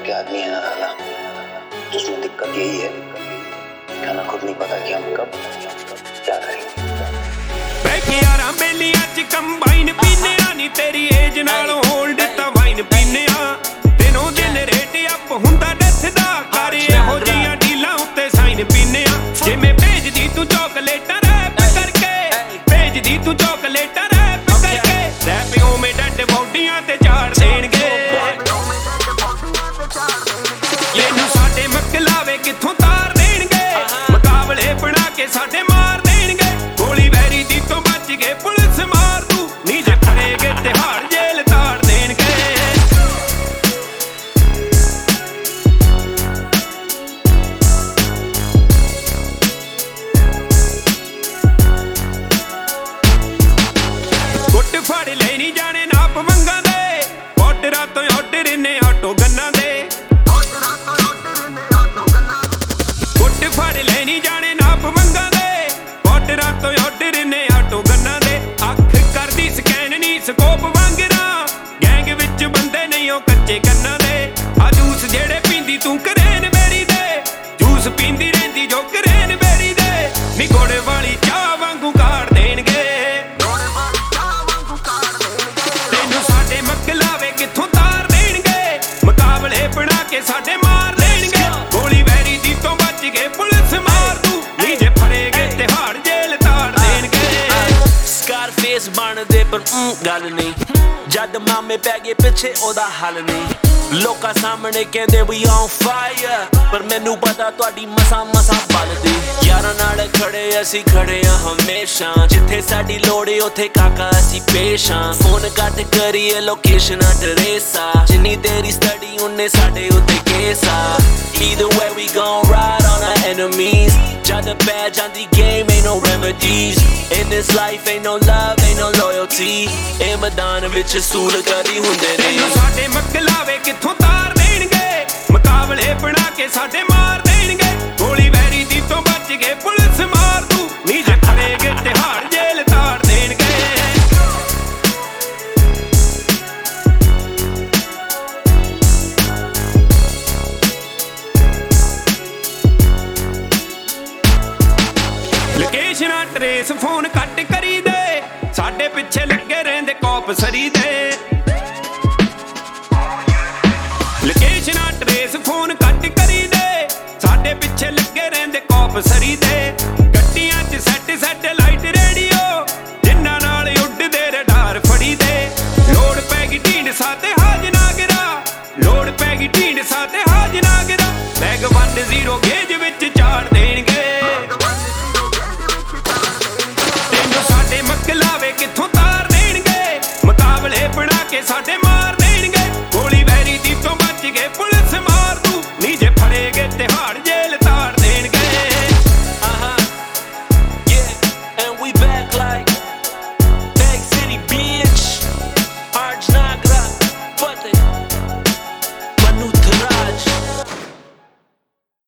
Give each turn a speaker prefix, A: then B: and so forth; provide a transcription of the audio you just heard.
A: के आदमी है ना लाला, तो उसमें दिक्कत यही है कि हमें खुद नहीं पता कि हम कब क्या करेंगे।
B: यारा बेलियां च कंबाइन पीने नी तेरी एज नाल होल्ड ता वाइन पीने दिनों दिन रेट अप हुंदा डेथ दा कर एहो जियां डीलां उत्ते साइन पीने जिवें भेजदी तू चॉकलेटां रैप करके, भेजदी तू चॉकलेटां रैप करके, रैपियों में डेड बॉडियां ते झाड़ देणगे। येनू साडे मकलावे कित्थों तार देणगे, मुकाबले बना के साडे मार देणगे। गोली वैरी दी तो बच गए पुलिस मार दू, नी जे फड़ेगे तिहाड़ जेल ताड़ देणगे। गुट फड़ ले नी जाने नाप मंगा दे, बॉर्डरां तो ऑर्डर ने आटो गन्ना दे। गुट फड़ ले नी जाने नाप मंगा दे, बॉर्डरां तो ऑर्डर ने आटो गन्ना दे। अख करदी स्कैन नी स्कोप वांगरा, गैंग विच बंदे नहीं ओ कच्चे कन्ना दे। आ जूस जेड़े पींदी तू करेन बेरी दे, जूस पींदी रहिंदी जो करेन बेरी दे। नी घोड़े वाली चाह वांगू काड़ देणगे, तैनू साडे मकलावे कित्थों तार देणगे, मुकाबले बना के साडे मार देणगे। गोली वैरी दी तो बच गए पुलिस मार दू, नी जे फड़ेगे तिहाड़ जेल ताड़ देणगे।
C: Scarface ਬਣਦੇ ਪਰ ਗੱਲ ਨਹੀਂ, ਜਦ ਮਾਮੇ ਪੈ ਗਏ ਪਿੱਛੇ ਉਹਦਾ ਹੱਲ ਨਹੀਂ। ਲੋਕਾਂ ਸਾਹਮਣੇ ਕਹਿੰਦੇ we on fire, ਪਰ ਮੈਨੂੰ ਪਤਾ ਤੁਹਾਡੀ ਮਸਾਂ ਮਸਾਂ ਬਲਦੀ। ਯਾਰਾਂ ਨਾਲ ਖੜੇ ਅਸੀਂ ਖੜੇ ਆ ਹਮੇਸ਼ਾ, ਜਿੱਥੇ ਸਾਡੀ ਲੋੜ ਏ ਉੱਥੇ ਕਾਕਾ ਅਸੀਂ ਪੇਸ਼ ਆਂ। ਫੋਨ ਕੱਟ ਕਰੀਏ ਲੋਕੇਸ਼ਨਾਂ ਟਰੇਸਾ, ਜਿੰਨੀ ਤੇਰੀ ਸਟੱਡੀ ਉਨੇ ਸਾਡੇ ਉੱਤੇ ਕੇਸ ਆ। Either way we gon' ride on our enemies, jad pੈ ਜਾਂਦੀ game ain't no remedies। In this life ain't no love ain't no loyalty, ਇਹ ਮੈਦਾਨ ਵਿੱਚ ਸੂਲ ਕਦੀ ਹੁੰਦੇ ਨਹੀਂ।
B: ਸਾਡੇ ਮਕਲਾਵੇ ਕਿੱਥੋਂ ਤਾਰ ਦੇਣਗੇ, ਮੁਕਾਬਲੇ ਬਣਾ ਕੇ ਸਾਡੇ ਮਾਰ ਦੇਣਗੇ। ਗੋਲੀ ਵੈਰੀ ਦੀ ਤੋਂ ਬਚ ਗਏ ਪੁਲਿਸ ਮਾਰ ਦੂ, ਨੀ ਜੇ ਫੜੇਗੇ ਤਿਹਾੜ ਜੇਲ ਤਾੜ ਦੇਣਗੇ। ਲੋਕੇਸ਼ਨਾਂ ਟਰੇਸ ਫੋਨ ਕੱਟ ਕਰੀ ਦੇ, ਸਾਡੇ ਪਿੱਛੇ ਲੱਗੇ ਰਹਿੰਦੇ ਕੌਪ ਸਰੀ ਦੇ। ਲੋਕੇਸ਼ਨਾਂ ਟਰੇਸ ਫੋਨ ਕੱਟ ਕਰੀ ਦੇ, ਸਾਡੇ ਪਿੱਛੇ ਲੱਗੇ ਰਹਿੰਦੇ ਕੌਪ ਸਰੀ ਦੇ। ਗੱਡੀਆਂ 'ਚ ਸੈਟੇਲਾਈਟ ਰੇਡੀਓ, ਜਿੰਨਾਂ ਨਾਲ ਉੱਡਦੇ ਰਡਾਰ ਫੜੀ ਦੇ। ਲੋੜ ਪੈ ਗਈ ਢੀਂਡਸਾ ਤੇ ਹਾਜਨਾਗਰਾ, ਲੋੜ ਪੈ ਗਈ ਢੀਂਡਸਾ ਤੇ ਹਾਜਨਾਗਰਾ। ਬੈਗ 10 ਗੇਜ ਵਿੱਚ ਝਾੜ ਦੇਣਗੇ, ਤੈਨੂੰ ਸਾਡੇ ਮਕਲਾਵੇ ਕਿੱਥੋਂ ਤਾਰ ਦੇਣਗੇ, ਮੁਕਾਬਲੇ ਬਣਾ ਕੇ ਸਾਡੇ